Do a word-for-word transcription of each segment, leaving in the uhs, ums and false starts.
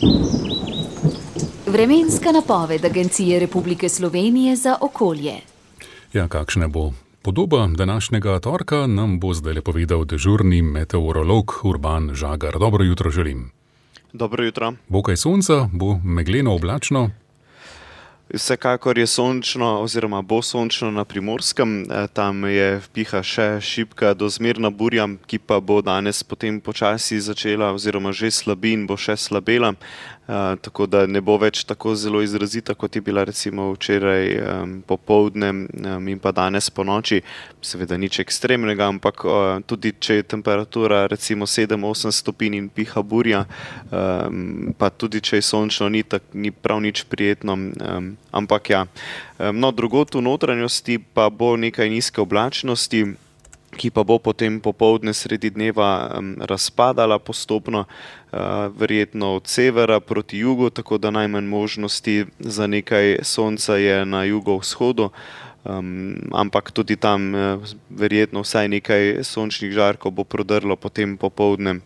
Vremenska napoved Agencije Republike Slovenije za okolje. Ja, kakšna bo podoba današnjega torka, nam bo zdaj povedal dežurni meteorolog Urban Žagar. Dobro jutro želim. Dobro jutro. Bo kaj sonca, bo megleno oblačno? Vsekakor je sončno oziroma bo sončno na Primorskem, tam je piha še šibka do zmerna burja, ki pa bo danes potem počasi začela oziroma že slabi in bo še slabela, tako da ne bo več tako zelo izrazita, kot je bila recimo včeraj popoldne in pa danes po noči. Seveda nič ekstremnega, ampak tudi če je temperatura recimo sedem osem stopinj in piha burja, pa tudi če je sončno, ni, tak, ni prav nič prijetno. Ampak ja, no, drugod v notranjosti pa bo nekaj nizke oblačnosti, ki pa bo potem popoldne sredi dneva razpadala postopno, verjetno od severa proti jugu, tako da najmanj možnosti za nekaj sonca je na jugovzhodu, ampak tudi tam verjetno vsaj nekaj sončnih žarkov bo prodrlo potem popoldne.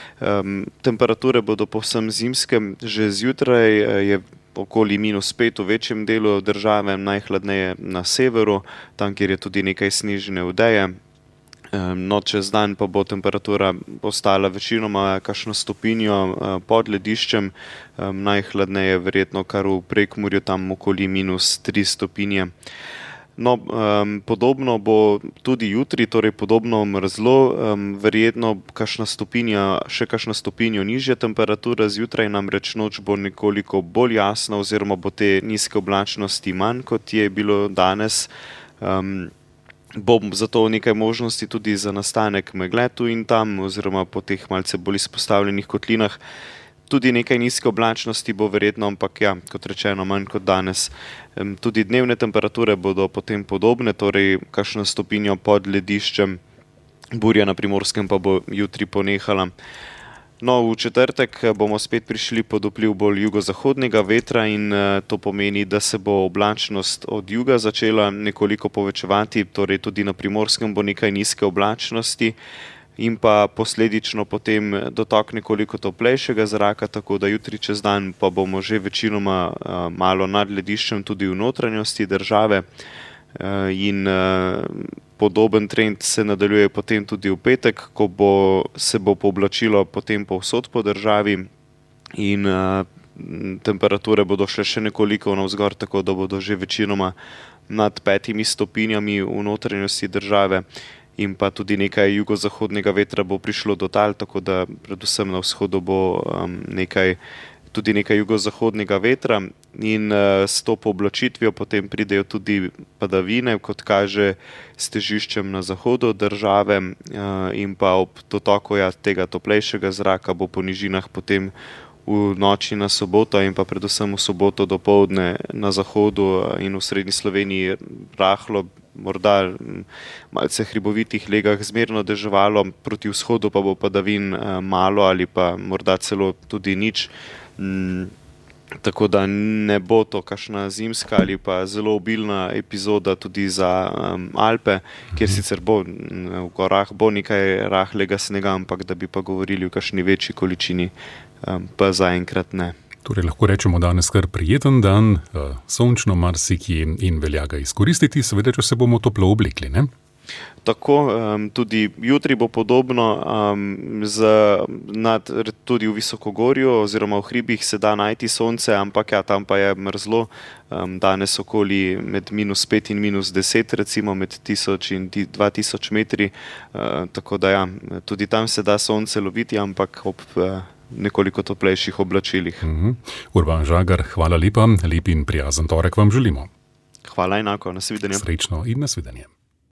Temperature bodo povsem zimske, že zjutraj je okoli minus pet v večjem delu države, najhladneje na severu, tam, kjer je tudi nekaj snežne odeje. No, čez dan pa bo temperatura ostala večinoma kakšno stopinjo pod lediščem, najhladneje verjetno kar v Prekmurju, tam okoli minus tri stopinje. No, um, podobno bo tudi jutri, torej podobno mrzlo, um, verjetno kakšna stopinja, še kakšna stopinjo nižja temperatura, zjutraj namreč noč bo nekoliko bolj jasna oziroma bo te nizke oblačnosti manj, kot je bilo danes. Um, bo zato nekaj možnosti tudi za nastanek megle tu in tam oziroma po teh malce bolj izpostavljenih kotlinah. Tudi nekaj nizke oblačnosti bo verjetno, ampak ja, kot rečeno, manj kot danes. Tudi dnevne temperature bodo potem podobne, torej kakšno stopinjo pod lediščem, burja na Primorskem pa bo jutri ponehala. No, v četrtek bomo spet prišli pod vpliv bolj jugozahodnega vetra in to pomeni, da se bo oblačnost od juga začela nekoliko povečevati, torej tudi na Primorskem bo nekaj nizke oblačnosti in pa posledično potem dotok nekoliko toplejšega zraka, tako da jutri čez dan pa bomo že večinoma malo nad lediščem tudi v notranjosti države in podoben trend se nadaljuje potem tudi v petek, ko bo, se bo pooblačilo potem povsod po državi in temperature bodo šle še nekoliko navzgor, tako da bodo že večinoma nad petimi stopinjami v notranjosti države. In pa tudi nekaj jugozahodnega vetra bo prišlo do tal, tako da predvsem na vzhodu bo um, nekaj, tudi nekaj jugozahodnega vetra in uh, s to pooblačitvijo potem pridejo tudi padavine, kot kaže s težiščem na zahodu države uh, in pa ob dotoku ja, tega toplejšega zraka bo po nižinah potem v noči na soboto in pa predvsem v soboto dopoldne na zahodu in v srednji Sloveniji rahlo, morda malce hribovitih legah zmerno deževalo, proti vzhodu pa bo padavin malo ali pa morda celo tudi nič. Tako da ne bo to kakšna zimska ali pa zelo obilna epizoda tudi za um, Alpe, kjer sicer bo v gorah bo nekaj rahlega snega, ampak da bi pa govorili o kakšni večji količini, um, pa zaenkrat ne. Torej lahko rečemo danes kar prijeten dan, sončno marsikje in velja ga izkoristiti, seveda, če se bomo toplo oblekli, ne? Tako, um, tudi jutri bo podobno, um, z, nad, tudi v Visokogorju oziroma v hribih se da najti sonce, ampak ja, tam pa je mrzlo, um, danes okoli med minus pet in minus deset, recimo med tisoč in dva tisoč metri, uh, tako da ja, tudi tam se da sonce loviti, ampak ob uh, nekoliko toplejših oblačilih. Uh-huh. Urban Žagar, hvala lepa, lep in prijazen torek vam želimo. Hvala enako, nasvidenje. Srečno in nasvidenje.